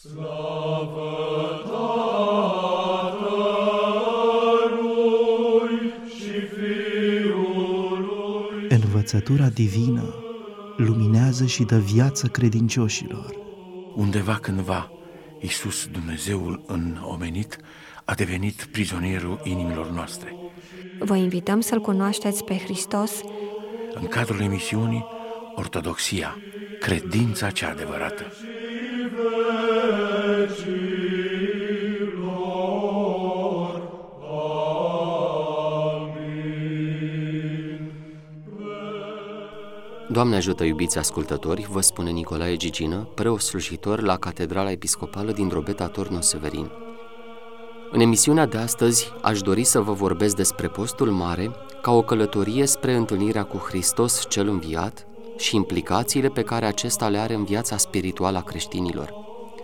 Slavă Tatălui și Fiului. Învățătura divină luminează și dă viață credincioșilor. Undeva cândva, Iisus, Dumnezeul înomenit, a devenit prizonierul inimilor noastre. Vă invităm să-L cunoașteți pe Hristos În cadrul emisiunii Ortodoxia, credința cea adevărată. Doamne ajută, iubiți ascultători, vă spune Nicolae Gigină, preot slujitor la Catedrala Episcopală din Drobeta Torno Severin. În emisiunea de astăzi aș dori să vă vorbesc despre postul mare ca o călătorie spre întâlnirea cu Hristos cel înviat și implicațiile pe care acesta le are în viața spirituală a creștinilor.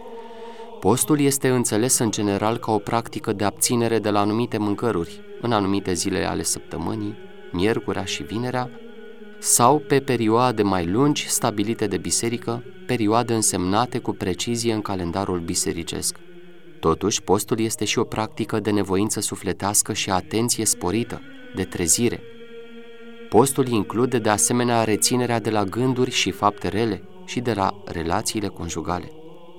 Postul este înțeles în general ca o practică de abținere de la anumite mâncăruri în anumite zile ale săptămânii, miercurea și vinerea, sau pe perioade mai lungi stabilite de biserică, perioade însemnate cu precizie în calendarul bisericesc. Totuși, postul este și o practică de nevoință sufletească și atenție sporită, de trezire. Postul include de asemenea reținerea de la gânduri și fapte rele și de la relațiile conjugale.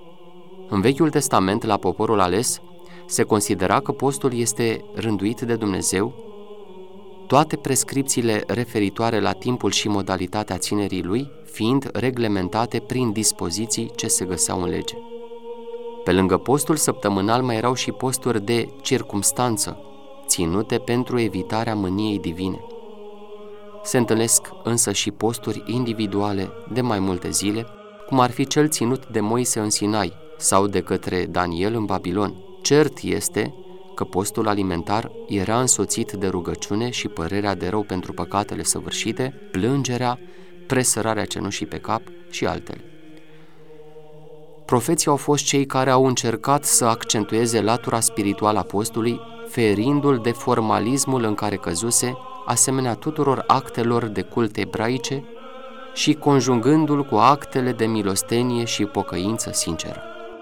În Vechiul Testament, la poporul ales, se considera că postul este rânduit de Dumnezeu, toate prescripțiile referitoare la timpul și modalitatea ținerii lui fiind reglementate prin dispoziții ce se găseau în lege. Pe lângă postul săptămânal mai erau și posturi de circumstanță, ținute pentru evitarea mâniei divine. Se întâlnesc însă și posturi individuale de mai multe zile, cum ar fi cel ținut de Moise în Sinai sau de către Daniel în Babilon. Cert este că postul alimentar era însoțit de rugăciune și părerea de rău pentru păcatele săvârșite, plângerea, presărarea cenușii pe cap și altele. Profeții au fost cei care au încercat să accentueze latura spirituală a postului, ferindu-l de formalismul în care căzuse, asemenea tuturor actelor de cult ebraice și conjungându-l cu actele de milostenie și pocăință sinceră.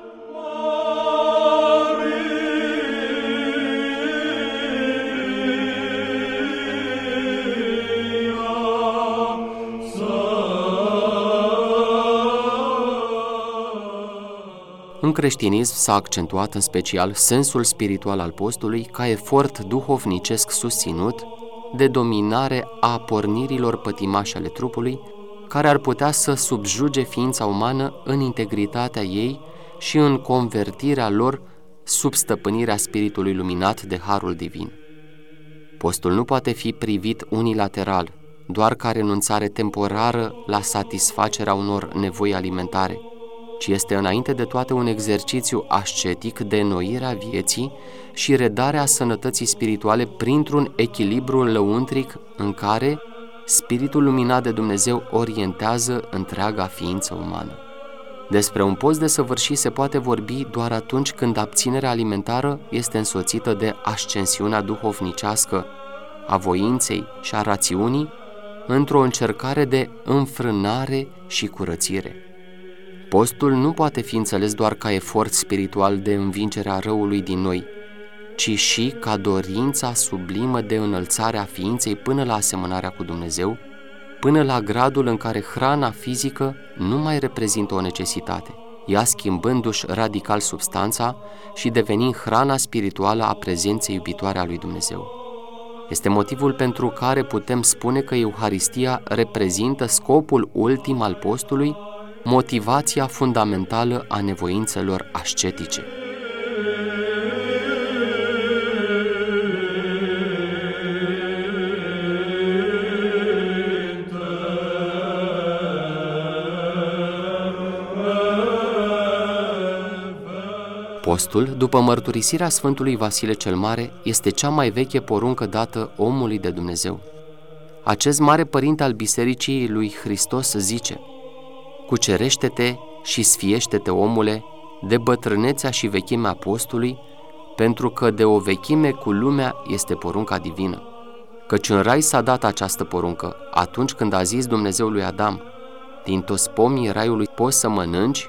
În creștinism s-a accentuat în special sensul spiritual al postului ca efort duhovnicesc susținut de dominare a pornirilor pătimașe ale trupului, care ar putea să subjuge ființa umană în integritatea ei și în convertirea lor sub stăpânirea spiritului luminat de harul divin. Postul nu poate fi privit unilateral, doar ca renunțare temporară la satisfacerea unor nevoi alimentare, ci este înainte de toate un exercițiu ascetic de înnoirea vieții și redarea sănătății spirituale printr-un echilibru lăuntric în care Spiritul luminat de Dumnezeu orientează întreaga ființă umană. Despre un post desăvârșit se poate vorbi doar atunci când abținerea alimentară este însoțită de ascensiunea duhovnicească a voinței și a rațiunii într-o încercare de înfrânare și curățire. Postul nu poate fi înțeles doar ca efort spiritual de învingere a răului din noi, ci și ca dorința sublimă de înălțare a ființei până la asemănarea cu Dumnezeu, până la gradul în care hrana fizică nu mai reprezintă o necesitate, ea schimbându-și radical substanța și devenind hrana spirituală a prezenței iubitoare a lui Dumnezeu. Este motivul pentru care putem spune că Euharistia reprezintă scopul ultim al postului, motivația fundamentală a nevoințelor ascetice. Postul, după mărturisirea Sfântului Vasile cel Mare, este cea mai veche poruncă dată omului de Dumnezeu. Acest mare părinte al Bisericii lui Hristos zice: cucerește-te și sfiește-te, omule, de bătrânețea și vechimea postului, pentru că de o vechime cu lumea este porunca divină. Căci în rai s-a dat această poruncă, atunci când a zis Dumnezeu lui Adam: din toți pomii raiului poți să mănânci,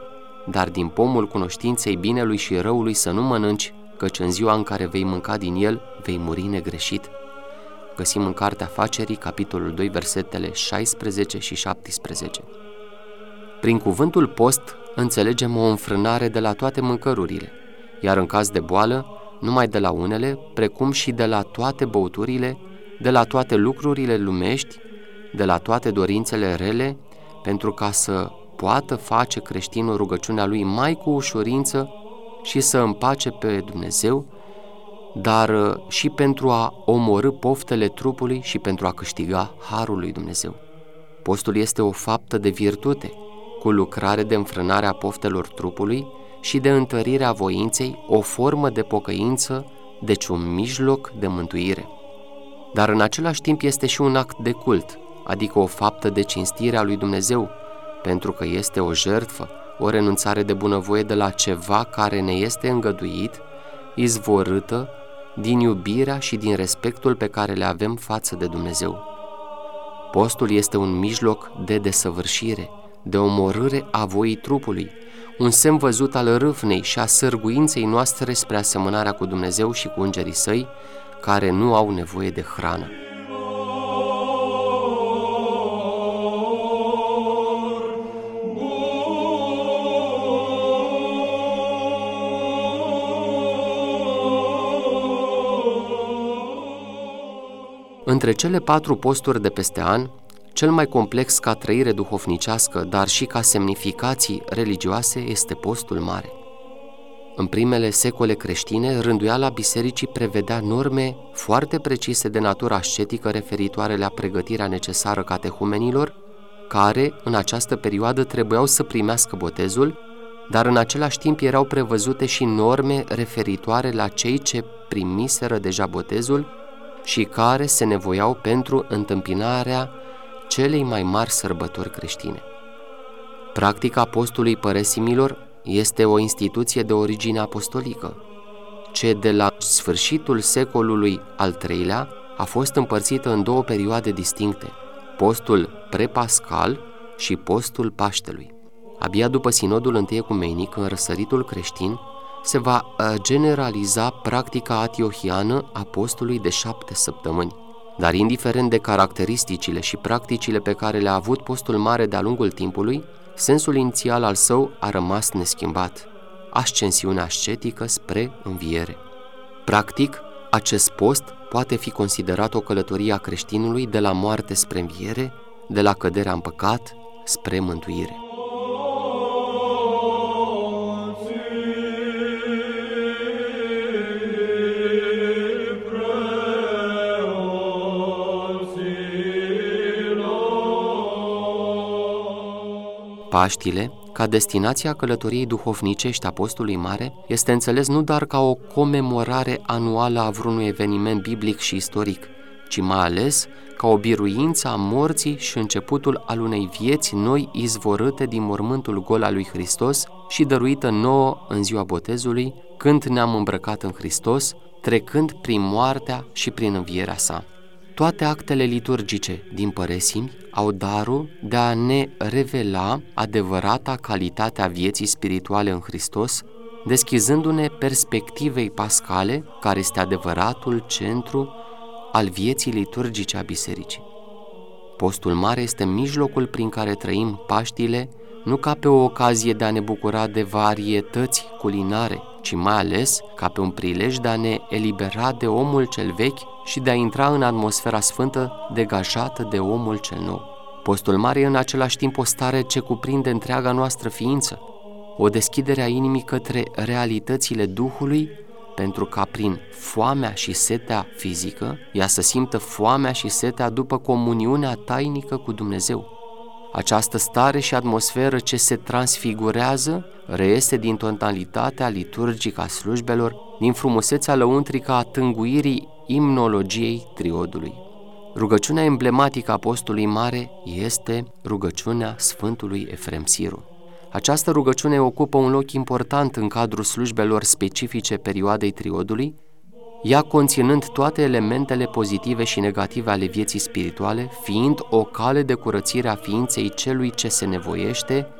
dar din pomul cunoștinței binelui și răului să nu mănânci, căci în ziua în care vei mânca din el, vei muri negreșit. Găsim în Cartea Facerii, capitolul 2, versetele 16 și 17. Prin cuvântul post înțelegem o înfrânare de la toate mâncărurile, iar în caz de boală, numai de la unele, precum și de la toate băuturile, de la toate lucrurile lumești, de la toate dorințele rele, pentru ca să poată face creștinul rugăciunea lui mai cu ușurință și să împace pe Dumnezeu, dar și pentru a omorî poftele trupului și pentru a câștiga harul lui Dumnezeu. Postul este o faptă de virtute, cu lucrare de înfrânare a poftelor trupului și de întărire a voinței, o formă de pocăință, deci un mijloc de mântuire. Dar în același timp este și un act de cult, adică o faptă de cinstire a lui Dumnezeu, pentru că este o jertfă, o renunțare de bunăvoie de la ceva care ne este îngăduit, izvorâtă din iubirea și din respectul pe care le avem față de Dumnezeu. Postul este un mijloc de desăvârșire, de omorâre a voii trupului, un semn văzut al râvnei și a sârguinței noastre spre asemănarea cu Dumnezeu și cu îngerii săi, care nu au nevoie de hrană. Între cele 4 posturi de peste an, cel mai complex ca trăire duhovnicească, dar și ca semnificații religioase, este postul mare. În primele secole creștine, rânduiala bisericii prevedea norme foarte precise de natură ascetică referitoare la pregătirea necesară catehumenilor, care, în această perioadă, trebuiau să primească botezul, dar în același timp erau prevăzute și norme referitoare la cei ce primiseră deja botezul și care se nevoiau pentru întâmpinarea celei mai mari sărbători creștine. Practica postului păresimilor este o instituție de origine apostolică, ce de la sfârșitul secolului al III-lea a fost împărțită în 2 perioade distincte, postul prepascal și postul Paștelui. Abia după sinodul întâi ecumenic, în răsăritul creștin, se va generaliza practica antiohiană a postului de 7 săptămâni. Dar indiferent de caracteristicile și practicile pe care le-a avut postul mare de-a lungul timpului, sensul inițial al său a rămas neschimbat, ascensiunea ascetică spre înviere. Practic, acest post poate fi considerat o călătorie a creștinului de la moarte spre înviere, de la căderea în păcat spre mântuire. Paștile, ca destinația călătoriei duhovnicești a postului mare, este înțeles nu doar ca o comemorare anuală a vreunui eveniment biblic și istoric, ci mai ales ca o biruință a morții și începutul al unei vieți noi izvorâte din mormântul gol al lui Hristos și dăruită nouă în ziua botezului, când ne-am îmbrăcat în Hristos, trecând prin moartea și prin învierea sa. Toate actele liturgice din păresimi au darul de a ne revela adevărata calitate a vieții spirituale în Hristos, deschizându-ne perspectivei pascale, care este adevăratul centru al vieții liturgice a bisericii. Postul mare este mijlocul prin care trăim Paștile, nu ca pe o ocazie de a ne bucura de varietăți culinare, ci mai ales ca pe un prilej de a ne elibera de omul cel vechi și de a intra în atmosfera sfântă degajată de omul cel nou. Postul mare e în același timp o stare ce cuprinde întreaga noastră ființă, o deschidere a inimii către realitățile Duhului, pentru ca prin foamea și setea fizică, ea să simtă foamea și setea după comuniunea tainică cu Dumnezeu. Această stare și atmosferă ce se transfigurează reiese din tonalitatea liturgică a slujbelor, din frumusețea lăuntrică a tânguirii imnologiei triodului. Rugăciunea emblematică a postului mare este rugăciunea Sfântului Efrem Siru. Această rugăciune ocupă un loc important în cadrul slujbelor specifice perioadei triodului, ea conținând toate elementele pozitive și negative ale vieții spirituale, fiind o cale de curățire a ființei celui ce se nevoiește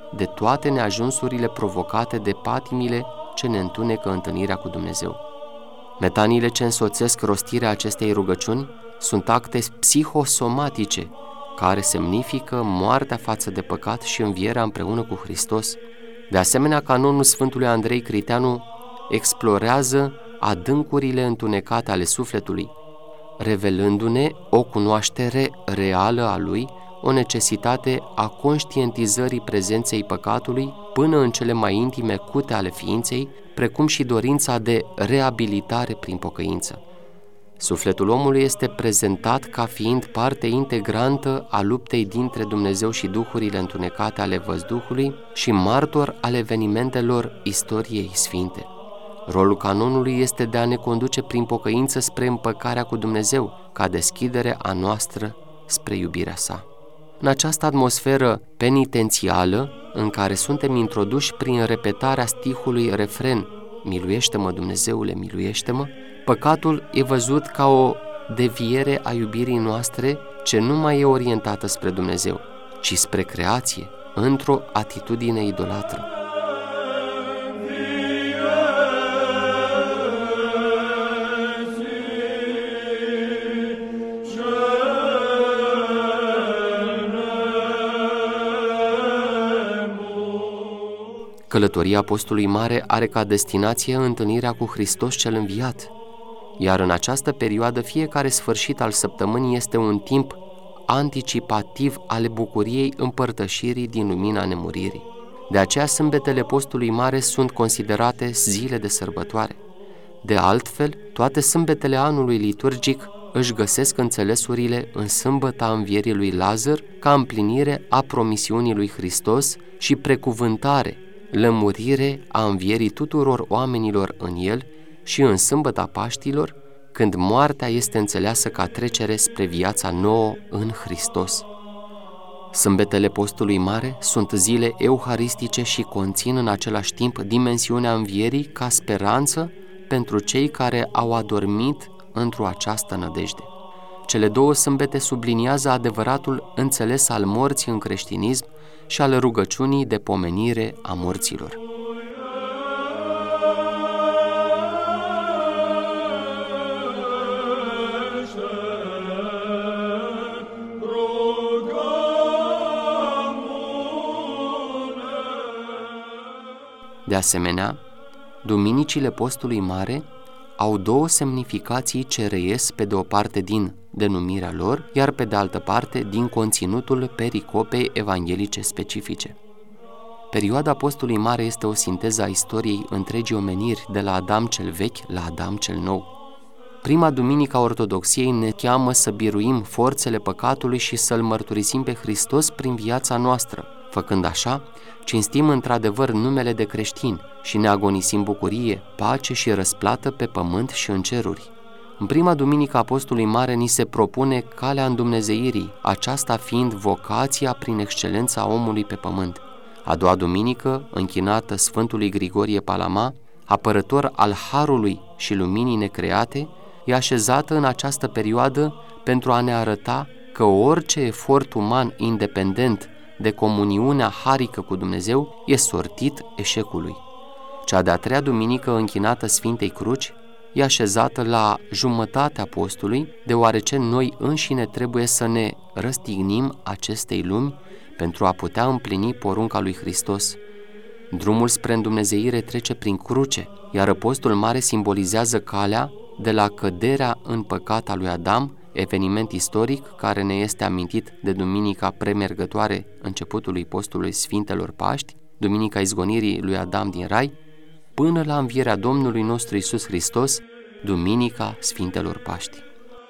de toate neajunsurile provocate de patimile ce ne întunecă întâlnirea cu Dumnezeu. Metaniile ce însoțesc rostirea acestei rugăciuni sunt acte psihosomatice care semnifică moartea față de păcat și învierea împreună cu Hristos. De asemenea, canonul Sfântului Andrei Criteanu explorează adâncurile întunecate ale sufletului, revelându-ne o cunoaștere reală a lui, o necesitate a conștientizării prezenței păcatului până în cele mai intime cute ale ființei, precum și dorința de reabilitare prin pocăință. Sufletul omului este prezentat ca fiind parte integrantă a luptei dintre Dumnezeu și duhurile întunecate ale văzduhului și martor al evenimentelor istoriei sfinte. Rolul canonului este de a ne conduce prin pocăință spre împăcarea cu Dumnezeu, ca deschidere a noastră spre iubirea sa. În această atmosferă penitențială, în care suntem introduși prin repetarea stihului refren „Miluiește-mă, Dumnezeule, miluiește-mă”, păcatul e văzut ca o deviere a iubirii noastre ce nu mai e orientată spre Dumnezeu, ci spre creație, într-o atitudine idolatră. Călătoria Postului Mare are ca destinație întâlnirea cu Hristos cel înviat, iar în această perioadă fiecare sfârșit al săptămânii este un timp anticipativ ale bucuriei împărtășirii din lumina nemuririi. De aceea sâmbetele Postului Mare sunt considerate zile de sărbătoare. De altfel, toate sâmbetele anului liturgic își găsesc înțelesurile în sâmbăta învierii lui Lazar ca împlinire a promisiunii lui Hristos și precuvântare, lămurire a învierii tuturor oamenilor în el și în sâmbăta Paștilor, când moartea este înțeleasă ca trecere spre viața nouă în Hristos. Sâmbetele Postului Mare sunt zile euharistice și conțin în același timp dimensiunea învierii ca speranță pentru cei care au adormit într-o această nădejde. Cele două sâmbete subliniază adevăratul înțeles al morții în creștinism și al rugăciunii de pomenire a morților. De asemenea, duminicile Postului Mare au două semnificații ce reies pe de o parte din denumirea lor, iar pe de altă parte din conținutul pericopei evanghelice specifice. Perioada Postului Mare este o sinteză a istoriei întregii omeniri de la Adam cel vechi la Adam cel nou. Prima duminică a Ortodoxiei ne cheamă să biruim forțele păcatului și să-L mărturisim pe Hristos prin viața noastră. Făcând așa, cinstim într-adevăr numele de creștini și ne agonisim bucurie, pace și răsplată pe pământ și în ceruri. În prima duminică a Postului Mare ni se propune calea îndumnezeirii, aceasta fiind vocația prin excelență a omului pe pământ. A doua duminică, închinată Sfântului Grigorie Palama, apărător al harului și luminii necreate, e așezată în această perioadă pentru a ne arăta că orice efort uman independent de comuniunea harică cu Dumnezeu e sortit eșecului. Cea de-a treia duminică închinată Sfintei Cruci e așezată la jumătatea postului, deoarece noi înșine trebuie să ne răstignim acestei lumi pentru a putea împlini porunca lui Hristos. Drumul spre îndumnezeire trece prin cruce, iar Postul Mare simbolizează calea de la căderea în păcat a lui Adam, eveniment istoric care ne este amintit de duminica premergătoare începutului postului Sfintelor Paști, duminica izgonirii lui Adam din Rai, până la învierea Domnului nostru Iisus Hristos, duminica Sfintelor Paști.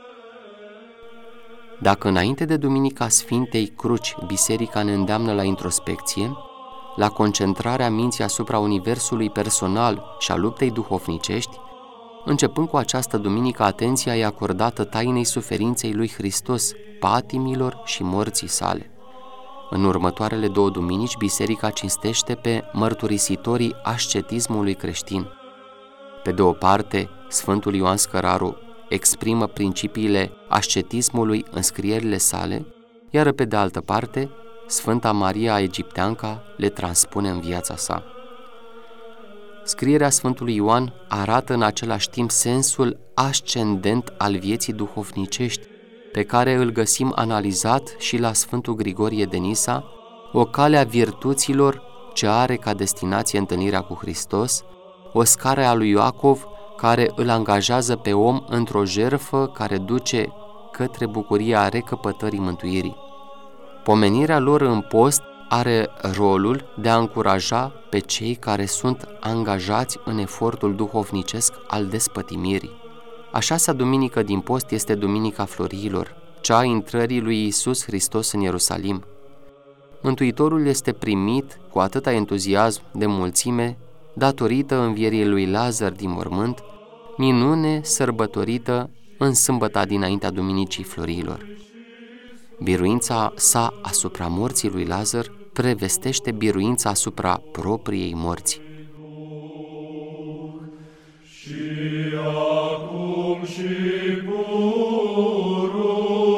Dacă înainte de duminica Sfintei Cruci, biserica ne îndeamnă la introspecție, la concentrarea minții asupra universului personal și a luptei duhovnicești, începând cu această duminică, atenția e acordată tainei suferinței lui Hristos, patimilor și morții sale. În următoarele două duminici, biserica cinstește pe mărturisitorii ascetismului creștin. Pe de o parte, Sfântul Ioan Scăraru exprimă principiile ascetismului în scrierile sale, iar pe de altă parte, Sfânta Maria Egipteanca le transpune în viața sa. Scrierea Sfântului Ioan arată în același timp sensul ascendent al vieții duhovnicești, pe care îl găsim analizat și la Sfântul Grigorie de Nisa, o cale a virtuților ce are ca destinație întâlnirea cu Hristos, o scară a lui Iacov care îl angajează pe om într-o jertfă care duce către bucuria recăpătării mântuirii. Pomenirea lor în post are rolul de a încuraja pe cei care sunt angajați în efortul duhovnicesc al despătimirii. A șasea duminică din post este Duminica Florilor, cea a intrării lui Iisus Hristos în Ierusalim. Mântuitorul este primit cu atâta entuziasm de mulțime datorită învierii lui Lazar din mormânt, minune sărbătorită în sâmbăta dinaintea Duminicii Florilor. Biruința sa asupra morții lui Lazar prevestește biruința asupra propriei morți. Și acum și pururea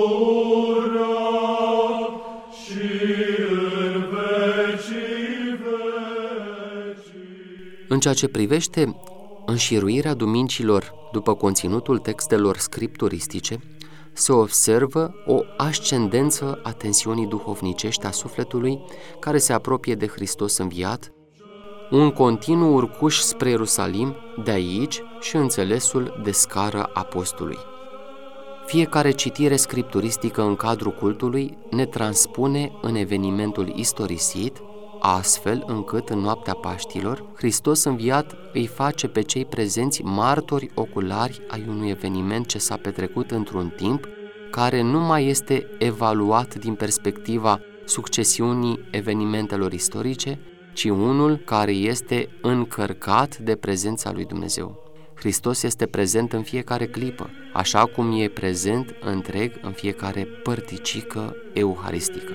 și în vecii vecii. În ceea ce privește înșiruirea duminicilor după conținutul textelor scripturistice, se observă o ascendență a tensiunii duhovnicești a sufletului care se apropie de Hristos înviat, un continuu urcuș spre Ierusalim, de aici și înțelesul de scară a postului. Fiecare citire scripturistică în cadrul cultului ne transpune în evenimentul istorisit, astfel încât în noaptea Paștilor, Hristos înviat îi face pe cei prezenți martori oculari ai unui eveniment ce s-a petrecut într-un timp care nu mai este evaluat din perspectiva succesiunii evenimentelor istorice, ci unul care este încărcat de prezența lui Dumnezeu. Hristos este prezent în fiecare clipă, așa cum e prezent întreg în fiecare părticică euharistică.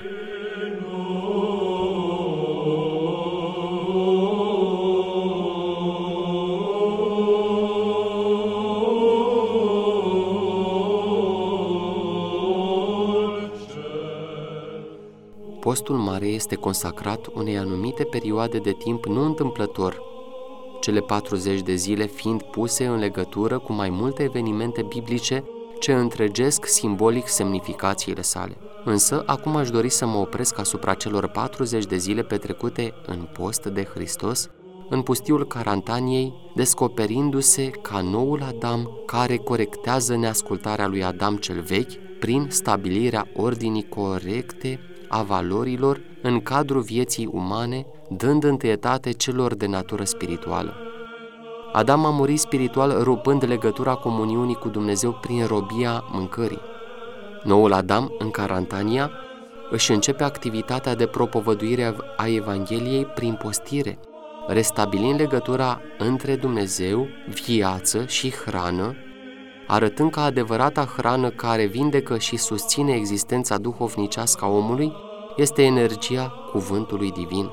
Postul mare este consacrat unei anumite perioade de timp nu întâmplător, cele 40 de zile fiind puse în legătură cu mai multe evenimente biblice ce întregesc simbolic semnificațiile sale. Însă, acum aș dori să mă opresc asupra celor 40 de zile petrecute în post de Hristos, în pustiul Carantaniei, descoperindu-se ca noul Adam care corectează neascultarea lui Adam cel vechi prin stabilirea ordinii corecte a valorilor în cadrul vieții umane, dând întâietate celor de natură spirituală. Adam a murit spiritual rupând legătura comuniunii cu Dumnezeu prin robia mâncării. Noul Adam, în Carantania, își începe activitatea de propovăduire a Evangheliei prin postire, restabilind legătura între Dumnezeu, viață și hrană, arătând că adevărata hrană care vindecă și susține existența duhovnicească a omului este energia cuvântului divin.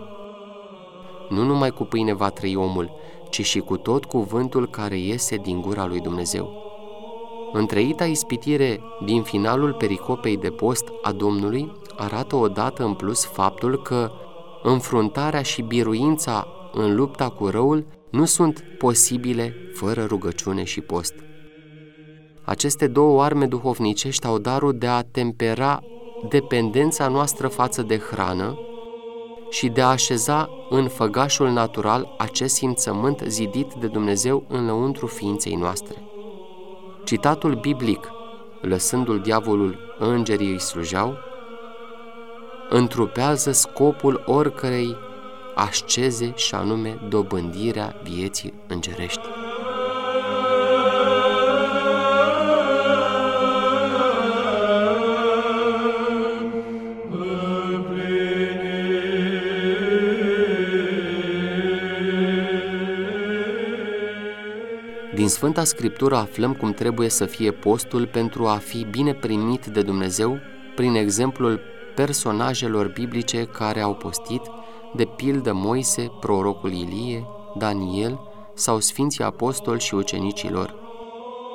Nu numai cu pâine va trăi omul, ci și cu tot cuvântul care iese din gura lui Dumnezeu. Întreita ispitire din finalul pericopei de post a Domnului arată odată în plus faptul că înfruntarea și biruința în lupta cu răul nu sunt posibile fără rugăciune și post. Aceste două arme duhovnicești au darul de a tempera dependența noastră față de hrană și de a așeza în făgașul natural acest simțământ zidit de Dumnezeu înăuntru ființei noastre. Citatul biblic, lăsându-l diavolul, îngerii îi slujeau, întrupează scopul oricărei asceze și anume dobândirea vieții îngerești. Din Sfânta Scriptură aflăm cum trebuie să fie postul pentru a fi bine primit de Dumnezeu prin exemplul personajelor biblice care au postit, de pildă Moise, prorocul Ilie, Daniel sau Sfinții Apostoli și ucenicii lor.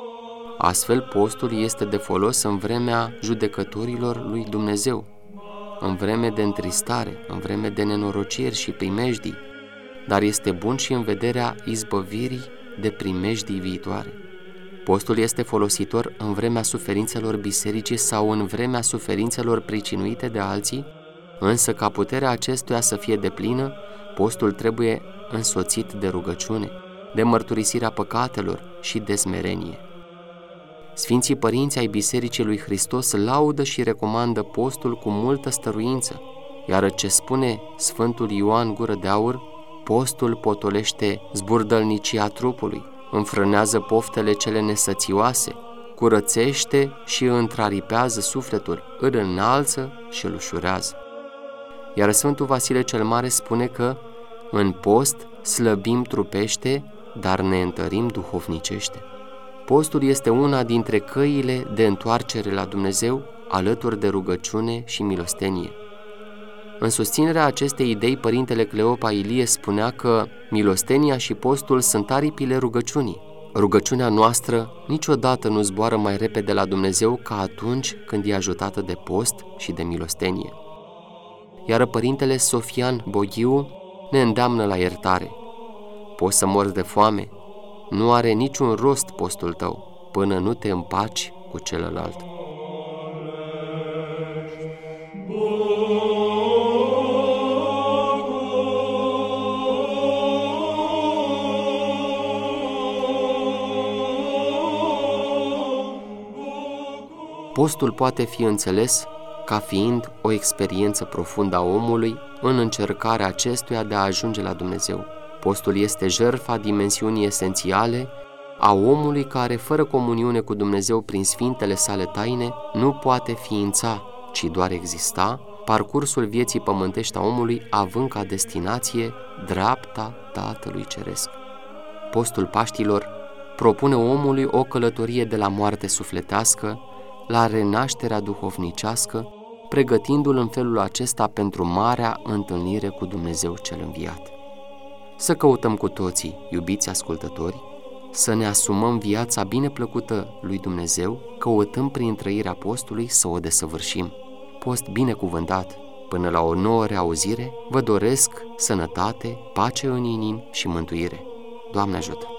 Astfel, postul este de folos în vremea judecătorilor lui Dumnezeu. în vreme de întristare, în vreme de nenorociri și primejdii, dar este bun și în vederea izbăvirii de primejdii viitoare. Postul este folositor în vremea suferințelor bisericii sau în vremea suferințelor pricinuite de alții, însă ca puterea acestuia să fie deplină, postul trebuie însoțit de rugăciune, de mărturisirea păcatelor și de smerenie. Sfinții părinți ai Bisericii lui Hristos laudă și recomandă postul cu multă stăruință, iar ce spune Sfântul Ioan Gură de Aur, postul potolește zburdălnicia trupului, înfrânează poftele cele nesățioase, curățește și întraripează sufletul, îl înalță și îl ușurează. Iar Sfântul Vasile cel Mare spune că în post slăbim trupește, dar ne întărim duhovnicește. Postul este una dintre căile de întoarcere la Dumnezeu, alături de rugăciune și milostenie. În susținerea acestei idei, Părintele Cleopa Ilie spunea că milostenia și postul sunt aripile rugăciunii. Rugăciunea noastră niciodată nu zboară mai repede la Dumnezeu ca atunci când e ajutată de post și de milostenie. Iar Părintele Sofian Boghiu ne îndeamnă la iertare. Poți să mori de foame? Nu are niciun rost postul tău până nu te împaci cu celălalt. Postul poate fi înțeles ca fiind o experiență profundă a omului în încercarea acestuia de a ajunge la Dumnezeu. Postul este jertfa dimensiunii esențiale a omului care, fără comuniune cu Dumnezeu prin sfintele sale taine, nu poate ființa, ci doar exista, parcursul vieții pământești a omului, având ca destinație dreapta Tatălui Ceresc. Postul Paștilor propune omului o călătorie de la moarte sufletească la renașterea duhovnicească, pregătindu-l în felul acesta pentru marea întâlnire cu Dumnezeu cel înviat. Să căutăm cu toții, iubiți ascultători, să ne asumăm viața bineplăcută lui Dumnezeu, căutând prin trăirea postului să o desăvârșim. Post binecuvântat! Până la o nouă reauzire, vă doresc sănătate, pace în inimi și mântuire. Doamne ajută!